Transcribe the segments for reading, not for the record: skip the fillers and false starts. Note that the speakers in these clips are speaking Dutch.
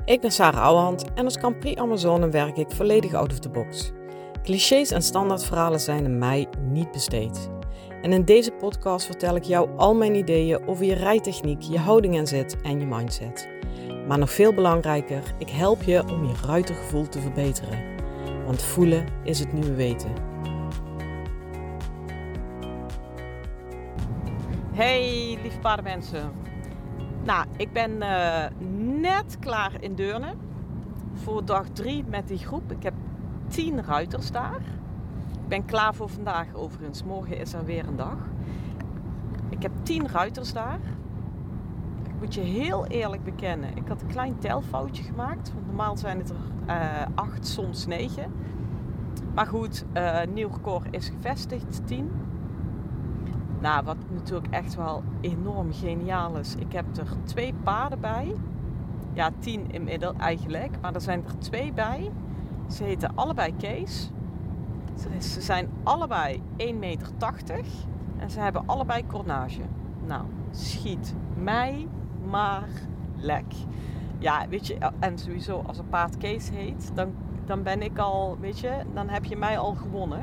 Ik ben Sarah Ouwehand en als Grand Prix Amazone werk ik volledig out of the box. Clichés en standaardverhalen zijn aan mij niet besteed. En in deze podcast vertel ik jou al mijn ideeën over je rijtechniek, je houding en zit en je mindset. Maar nog veel belangrijker, ik help je om je ruitergevoel te verbeteren. Want voelen is het nieuwe weten. Hey lieve paardenmensen. Nou, ik ben net klaar in Deurne voor dag 3 met die groep. Ik heb 10 ruiters daar. Ik ben klaar voor vandaag overigens. Morgen is er weer een dag. Ik heb 10 ruiters daar. Ik moet je heel eerlijk bekennen. Ik had een klein telfoutje gemaakt. Want normaal zijn het er 8, soms 9. Maar goed, nieuw record is gevestigd, 10. Nou, wat natuurlijk echt wel enorm geniaal is. Ik heb er 2 paarden bij. Ja, 10 inmiddels eigenlijk. Maar er zijn er 2 bij. Ze heten allebei Kees. Ze zijn allebei 1,80 meter. En ze hebben allebei cornage. Nou, schiet mij maar lek. Ja, weet je, en sowieso als een paard Kees heet, dan ben ik al, weet je, dan heb je mij al gewonnen.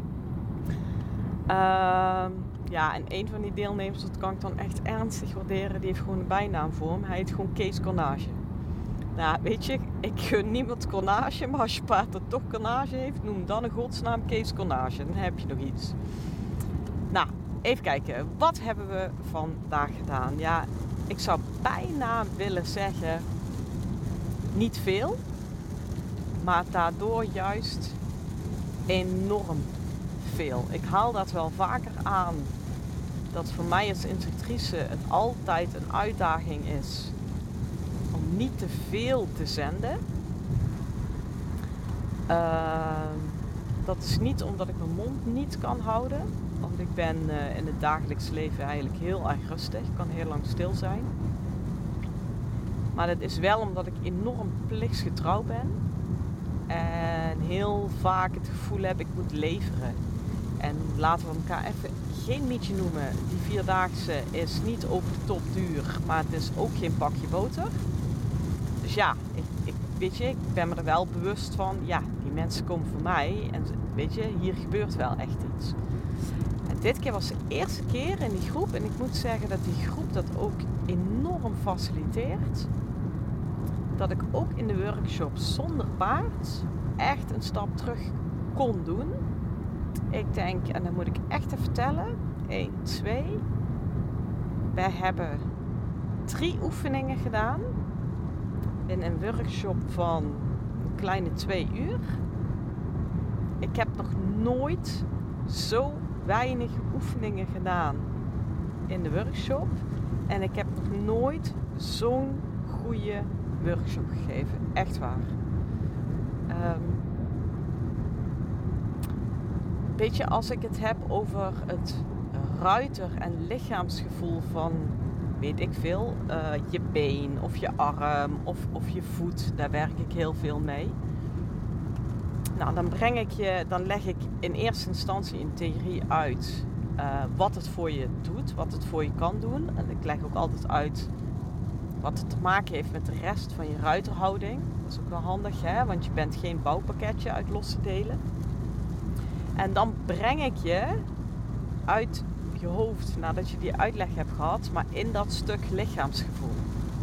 Ja, en een van die deelnemers, dat kan ik dan echt ernstig waarderen, die heeft gewoon een bijnaam voor hem. Hij heet gewoon Kees Cornage. Nou, weet je, ik gun niemand cornage, maar als je paard er toch cornage heeft, noem dan in godsnaam Kees Cornage. Dan heb je nog iets. Nou, even kijken. Wat hebben we vandaag gedaan? Ja, ik zou bijna willen zeggen, niet veel. Maar daardoor juist enorm veel. Ik haal dat wel vaker aan. Dat voor mij als instructrice het altijd een uitdaging is om niet te veel te zenden. Dat is niet omdat ik mijn mond niet kan houden. Want ik ben in het dagelijks leven eigenlijk heel erg rustig. Ik kan heel lang stil zijn. Maar dat is wel omdat ik enorm plichtsgetrouw ben. En heel vaak het gevoel heb, ik moet leveren. En laten we elkaar even geen mietje noemen. Die 4-daagse is niet over de top duur, maar het is ook geen pakje boter. Dus ja, weet je, ik ben me er wel bewust van, ja, die mensen komen voor mij. En weet je, hier gebeurt wel echt iets. En dit keer was de eerste keer in die groep. En ik moet zeggen dat die groep dat ook enorm faciliteert. Dat ik ook in de workshop zonder paard echt een stap terug kon doen. Ik denk, en dan moet ik echt even vertellen. 1, 2. Wij hebben 3 oefeningen gedaan. In een workshop van een kleine 2 uur. Ik heb nog nooit zo weinig oefeningen gedaan in de workshop. En ik heb nog nooit zo'n goede workshop gegeven. Echt waar. Weet je, als ik het heb over het ruiter- en lichaamsgevoel van, weet ik veel, je been of je arm of je voet, daar werk ik heel veel mee. Nou, dan leg ik in eerste instantie in theorie uit wat het voor je doet, wat het voor je kan doen. En ik leg ook altijd uit wat het te maken heeft met de rest van je ruiterhouding. Dat is ook wel handig, hè? Want je bent geen bouwpakketje uit losse delen. En dan breng ik je uit je hoofd, nadat je die uitleg hebt gehad, maar in dat stuk lichaamsgevoel.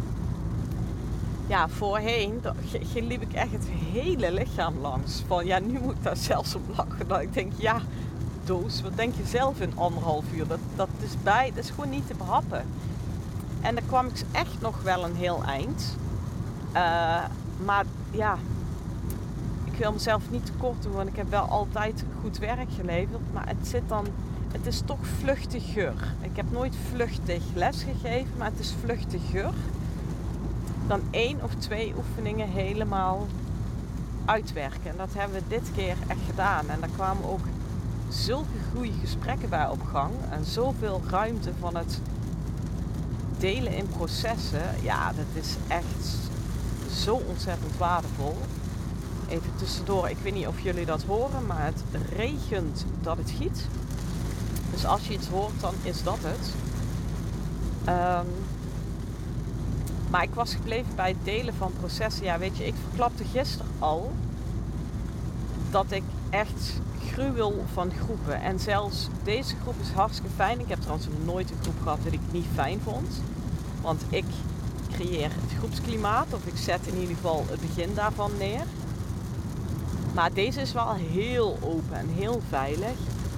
Ja, voorheen liep ik echt het hele lichaam langs. Van ja, nu moet ik daar zelfs op lachen. Dat ik denk, ja, doos, wat denk je zelf in 1,5 uur? Dat is gewoon niet te behappen. En dan kwam ik echt nog wel een heel eind. Maar ja, ik wil mezelf niet tekort doen, want ik heb wel altijd goed werk geleverd. Maar het is toch vluchtiger. Ik heb nooit vluchtig lesgegeven, maar het is vluchtiger dan 1 of 2 oefeningen helemaal uitwerken. En dat hebben we dit keer echt gedaan. En daar kwamen ook zulke goede gesprekken bij op gang. En zoveel ruimte van het delen in processen. Ja, dat is echt zo ontzettend waardevol. Even tussendoor, ik weet niet of jullie dat horen, maar het regent dat het giet. Dus als je iets hoort, dan is dat het. Maar ik was gebleven bij het delen van processen. Ja, weet je, ik verklapte gisteren al dat ik echt gruwel van groepen. En zelfs deze groep is hartstikke fijn. Ik heb trouwens nog nooit een groep gehad die ik niet fijn vond. Want ik creëer het groepsklimaat. Of ik zet in ieder geval het begin daarvan neer. Maar deze is wel heel open en heel veilig.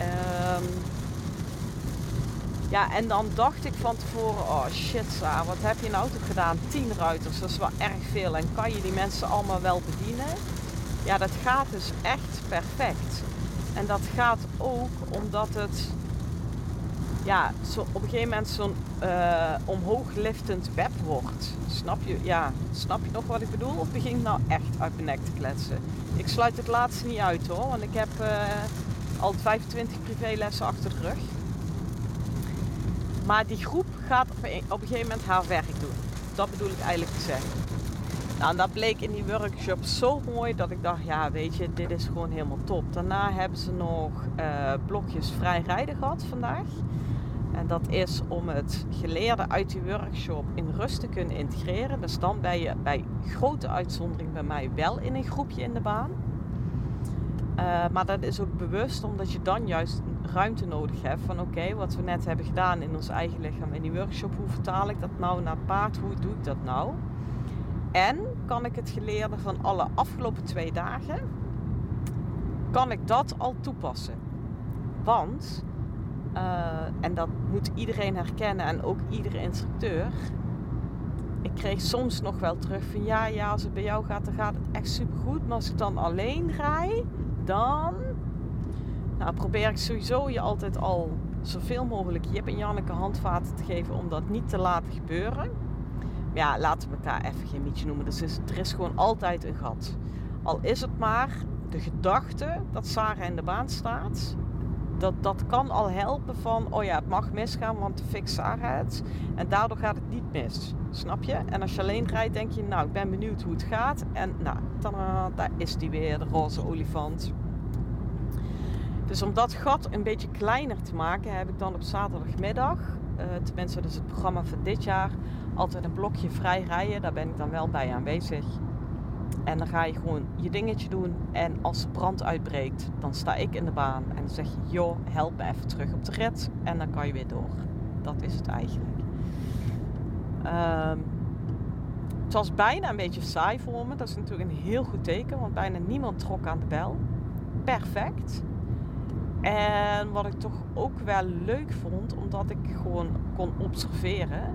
Ja, en dan dacht ik van tevoren, oh shit Saar, wat heb je nou toch gedaan? 10 ruiters, dat is wel erg veel. En kan je die mensen allemaal wel bedienen? Ja, dat gaat dus echt perfect. En dat gaat ook omdat het, ja, zo op een gegeven moment zo'n omhoogliftend web wordt. Snap je nog wat ik bedoel? Of begin ik nou echt uit mijn nek te kletsen? Ik sluit het laatste niet uit hoor, want ik heb al 25 privélessen achter de rug. Maar die groep gaat op een gegeven moment haar werk doen. Dat bedoel ik eigenlijk te zeggen. Nou, en dat bleek in die workshop zo mooi dat ik dacht, ja weet je, dit is gewoon helemaal top. Daarna hebben ze nog blokjes vrij rijden gehad vandaag. En dat is om het geleerde uit die workshop in rust te kunnen integreren. Dus dan ben je bij grote uitzondering bij mij wel in een groepje in de baan. Maar dat is ook bewust omdat je dan juist ruimte nodig hebt van oké, wat we net hebben gedaan in ons eigen lichaam in die workshop, hoe vertaal ik dat nou naar paard, hoe doe ik dat nou? En kan ik het geleerde van alle afgelopen 2 dagen, kan ik dat al toepassen? Want, en dat moet iedereen herkennen en ook iedere instructeur, ik kreeg soms nog wel terug van ja, als het bij jou gaat, dan gaat het echt supergoed. Maar als ik dan alleen rij, dan probeer ik sowieso je altijd al zoveel mogelijk Jip en Janneke handvaten te geven om dat niet te laten gebeuren. Maar ja, laten we elkaar even geen mietje noemen. Dus er is gewoon altijd een gat. Al is het maar de gedachte dat Sarah in de baan staat. Dat kan al helpen van, oh ja, het mag misgaan, want te fix Sarah het. En daardoor gaat het niet mis. Snap je? En als je alleen rijdt, denk je, nou, ik ben benieuwd hoe het gaat. En nou, daar is die weer, de roze olifant. Dus om dat gat een beetje kleiner te maken, heb ik dan op zaterdagmiddag, tenminste dat is het programma van dit jaar, altijd een blokje vrij rijden. Daar ben ik dan wel bij aanwezig. En dan ga je gewoon je dingetje doen. En als de brand uitbreekt, dan sta ik in de baan. En dan zeg je, joh, help me even terug op de rit. En dan kan je weer door. Dat is het eigenlijk. Het was bijna een beetje saai voor me. Dat is natuurlijk een heel goed teken. Want bijna niemand trok aan de bel. Perfect. En wat ik toch ook wel leuk vond, omdat ik gewoon kon observeren,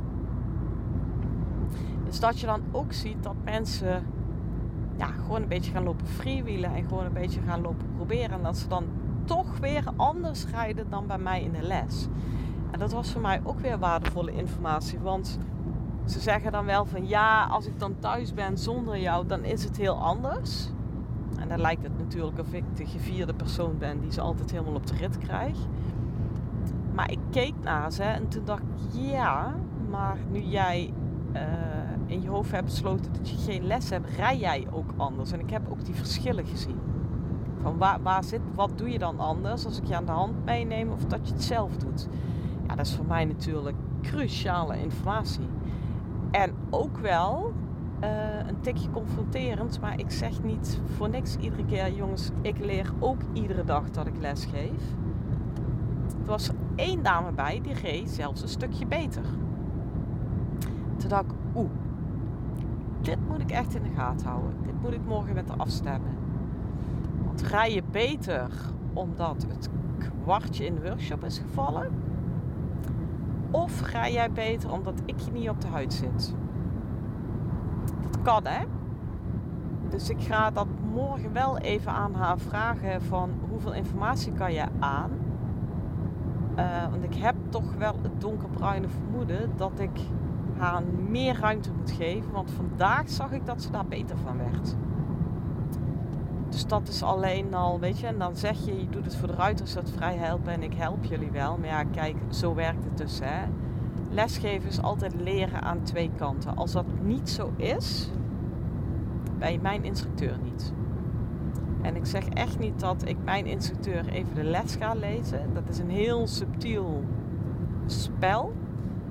is dat je dan ook ziet dat mensen gewoon een beetje gaan lopen freewheelen en gewoon een beetje gaan lopen proberen. En dat ze dan toch weer anders rijden dan bij mij in de les. En dat was voor mij ook weer waardevolle informatie. Want ze zeggen dan wel van ja, als ik dan thuis ben zonder jou, dan is het heel anders. En dan lijkt het natuurlijk of ik de gevierde persoon ben die ze altijd helemaal op de rit krijgt. Maar ik keek naar ze en toen dacht ik, ja, maar nu jij in je hoofd hebt besloten dat je geen les hebt, rij jij ook anders. En ik heb ook die verschillen gezien. Van wat doe je dan anders als ik je aan de hand meeneem of dat je het zelf doet? Ja, dat is voor mij natuurlijk cruciale informatie. En ook wel een tikje confronterend, maar ik zeg niet voor niks iedere keer, jongens, ik leer ook iedere dag dat ik les geef. Er was 1 dame bij, die reed zelfs een stukje beter. Toen dacht ik, dit moet ik echt in de gaten houden. Dit moet ik morgen met haar afstemmen. Want rij je beter omdat het kwartje in de workshop is gevallen? Of rij jij beter omdat ik je niet op de huid zit? Dat kan, hè? Dus ik ga dat morgen wel even aan haar vragen van hoeveel informatie kan je aan? Want ik heb toch wel het donkerbruine vermoeden dat ik haar meer ruimte moet geven. Want vandaag zag ik dat ze daar beter van werd. Dus dat is alleen al, weet je. En dan zeg je, je doet het voor de ruiters dat vrij helpen en ik help jullie wel. Maar ja, kijk, zo werkt het dus, hè. Lesgeven is altijd leren aan 2 kanten. Als dat niet zo is, ben je mijn instructeur niet. En ik zeg echt niet dat ik mijn instructeur even de les ga lezen. Dat is een heel subtiel spel.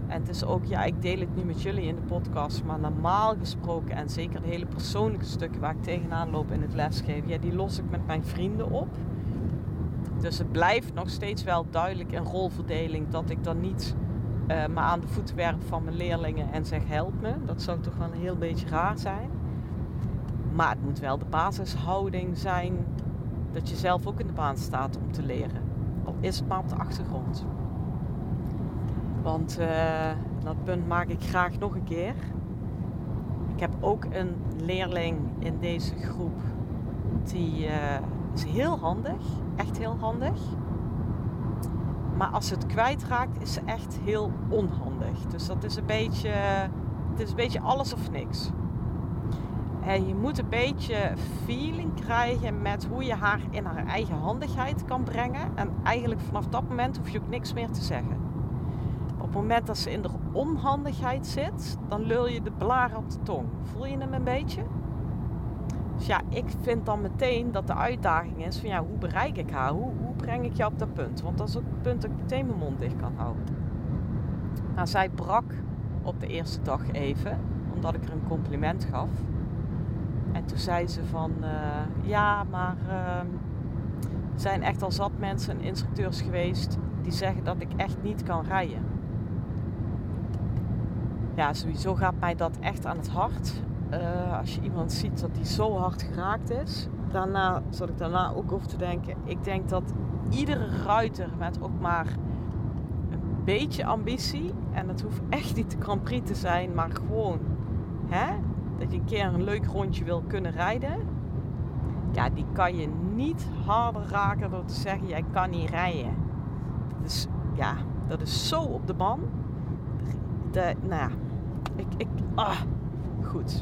En het is ook, ik deel het nu met jullie in de podcast, maar normaal gesproken en zeker de hele persoonlijke stukken waar ik tegenaan loop in het lesgeven, die los ik met mijn vrienden op. Dus het blijft nog steeds wel duidelijk een rolverdeling dat ik dan niet me aan de voeten werp van mijn leerlingen en zeg help me. Dat zou toch wel een heel beetje raar zijn. Maar het moet wel de basishouding zijn dat je zelf ook in de baan staat om te leren. Al is het maar op de achtergrond. Want dat punt maak ik graag nog een keer. Ik heb ook een leerling in deze groep die is heel handig. Echt heel handig. Maar als ze het kwijtraakt is ze echt heel onhandig. Dus dat is het is een beetje alles of niks. En je moet een beetje feeling krijgen met hoe je haar in haar eigen handigheid kan brengen. En eigenlijk vanaf dat moment hoef je ook niks meer te zeggen. Op het moment dat ze in de onhandigheid zit, dan lul je de blaar op de tong. Voel je hem een beetje? Dus ik vind dan meteen dat de uitdaging is van hoe bereik ik haar? Hoe breng ik jou op dat punt? Want dat is ook het punt dat ik meteen mijn mond dicht kan houden. Nou, zij brak op de eerste dag even, omdat ik er een compliment gaf. En toen zei ze van, er zijn echt al zat mensen en instructeurs geweest die zeggen dat ik echt niet kan rijden. Ja, sowieso gaat mij dat echt aan het hart. Als je iemand ziet dat die zo hard geraakt is. Daarna zat ik ook over te denken. Ik denk dat iedere ruiter met ook maar een beetje ambitie. En het hoeft echt niet de Grand Prix te zijn. Maar gewoon dat je een keer een leuk rondje wil kunnen rijden. Ja, die kan je niet harder raken door te zeggen jij kan niet rijden. Dus dat is zo op de ban. Goed.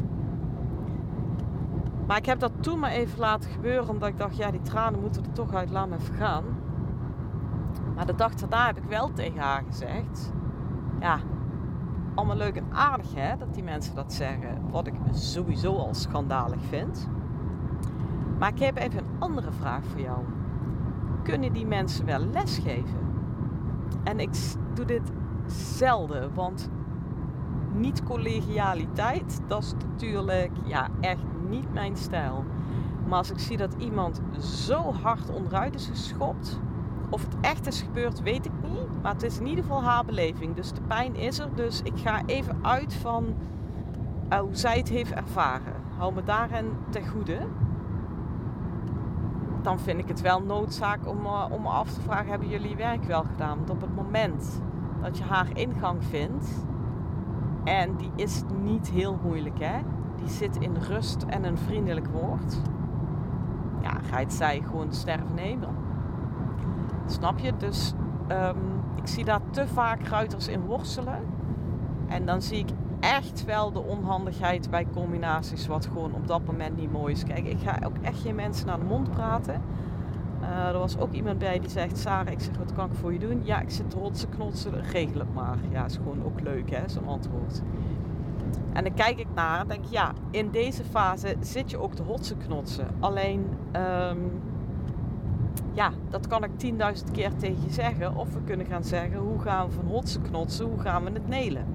Maar ik heb dat toen maar even laten gebeuren. Omdat ik dacht, die tranen moeten er toch uit. Laat me even gaan. Maar de dag daarna heb ik wel tegen haar gezegd. Ja, allemaal leuk en aardig dat die mensen dat zeggen. Wat ik sowieso al schandalig vind. Maar ik heb even een andere vraag voor jou. Kunnen die mensen wel lesgeven? En ik doe dit zelden. Want niet collegialiteit, dat is natuurlijk echt niet mijn stijl. Maar als ik zie dat iemand zo hard onderuit is geschopt, of het echt is gebeurd, weet ik niet. Maar het is in ieder geval haar beleving. Dus de pijn is er. Dus ik ga even uit van hoe zij het heeft ervaren. Hou me daarin ten goede. Dan vind ik het wel noodzaak om me af te vragen, hebben jullie je werk wel gedaan? Want op het moment dat je haar ingang vindt, en die is niet heel moeilijk die zit in rust en een vriendelijk woord. Gaat zij gewoon de sterven nemen. Snap je? Dus ik zie daar te vaak ruiters in worstelen. En dan zie ik echt wel de onhandigheid bij combinaties wat gewoon op dat moment niet mooi is. Kijk, ik ga ook echt geen mensen naar de mond praten. Er was ook iemand bij die zegt, Sarah, ik zeg, wat kan ik voor je doen? Ja, ik zit te hotsen, knotsen, regel het maar. Ja, is gewoon ook leuk zo'n antwoord. En dan kijk ik naar en denk, in deze fase zit je ook te hotsen, knotsen. Alleen, dat kan ik 10.000 keer tegen je zeggen. Of we kunnen gaan zeggen, hoe gaan we van hotsen, knotsen, hoe gaan we het nelen?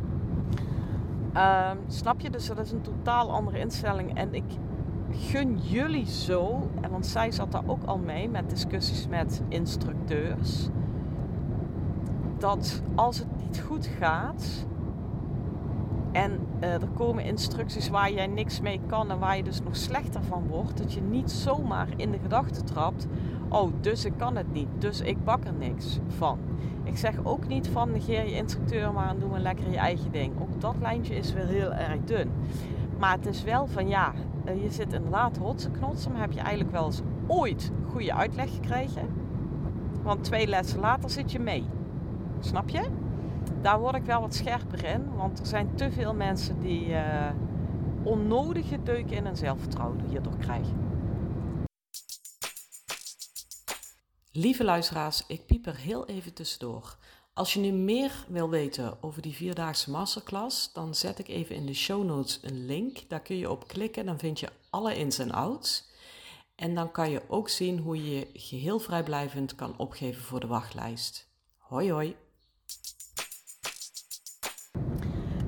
Snap je? Dus dat is een totaal andere instelling. En ik gun jullie zo, en want zij zat daar ook al mee met discussies met instructeurs, dat als het niet goed gaat en er komen instructies waar jij niks mee kan en waar je dus nog slechter van wordt, dat je niet zomaar in de gedachte trapt, oh, dus ik kan het niet, dus ik bak er niks van. Ik zeg ook niet van negeer je instructeur maar en doe maar lekker je eigen ding. Ook dat lijntje is weer heel erg dun. Maar het is wel van je zit inderdaad hotsen knotsen, maar heb je eigenlijk wel eens ooit goede uitleg gekregen? Want 2 lessen later zit je mee. Snap je? Daar word ik wel wat scherper in, want er zijn te veel mensen die onnodige deuken in hun zelfvertrouwen hierdoor krijgen. Lieve luisteraars, ik piep er heel even tussendoor. Als je nu meer wil weten over die 4-daagse masterclass, dan zet ik even in de show notes een link. Daar kun je op klikken, dan vind je alle ins en outs. En dan kan je ook zien hoe je je geheel vrijblijvend kan opgeven voor de wachtlijst. Hoi hoi!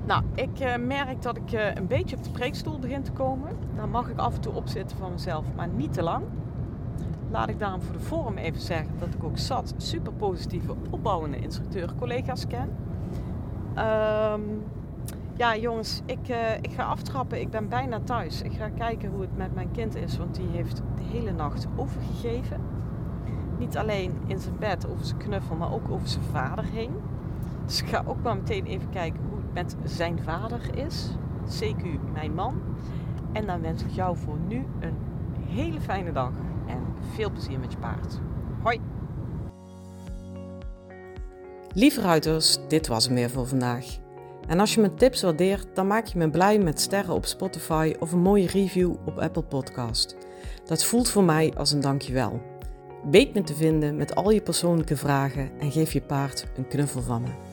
Nou, ik merk dat ik een beetje op de preekstoel begin te komen. Daar mag ik af en toe op zitten van mezelf, maar niet te lang. Laat ik daarom voor de vorm even zeggen dat ik ook zat super positieve, opbouwende instructeur-collega's ken. Ja jongens, ik ga aftrappen. Ik ben bijna thuis. Ik ga kijken hoe het met mijn kind is, want die heeft de hele nacht overgegeven. Niet alleen in zijn bed over zijn knuffel, maar ook over zijn vader heen. Dus ik ga ook maar meteen even kijken hoe het met zijn vader is. CQ, mijn man. En dan wens ik jou voor nu een hele fijne dag. En veel plezier met je paard. Hoi! Lieve ruiters, dit was hem weer voor vandaag. En als je mijn tips waardeert, dan maak je me blij met sterren op Spotify of een mooie review op Apple Podcast. Dat voelt voor mij als een dankjewel. Weet me te vinden met al je persoonlijke vragen en geef je paard een knuffel van me.